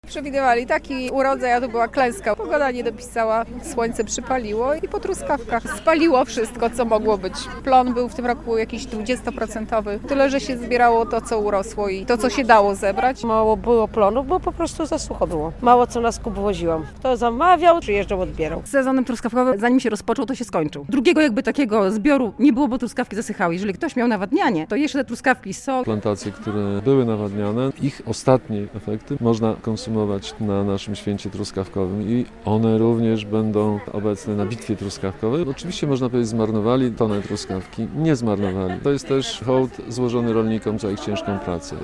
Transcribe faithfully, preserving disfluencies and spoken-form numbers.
Przewidywali taki urodzaj, a to była klęska. Pogoda nie dopisała, słońce przypaliło i po truskawkach spaliło wszystko, co mogło być. Plon był w tym roku jakiś dwudziestoprocentowy. Tyle, że się zbierało to, co urosło i to, co się dało zebrać. Mało było plonów, bo po prostu za sucho było. Mało co na skup woziłam. Kto zamawiał, przyjeżdżał, odbierał. Sezonem truskawkowym, zanim się rozpoczął, to się skończył. Drugiego jakby takiego zbioru nie było, bo truskawki zasychały. Jeżeli ktoś miał nawadnianie, to jeszcze te truskawki są. Plantacje, które były nawadniane, ich ostatnie efekty można konsumować na naszym święcie truskawkowym i one również będą obecne na bitwie truskawkowej. Oczywiście można powiedzieć, zmarnowali tonę truskawki, nie zmarnowali. To jest też hołd złożony rolnikom za ich ciężką pracę.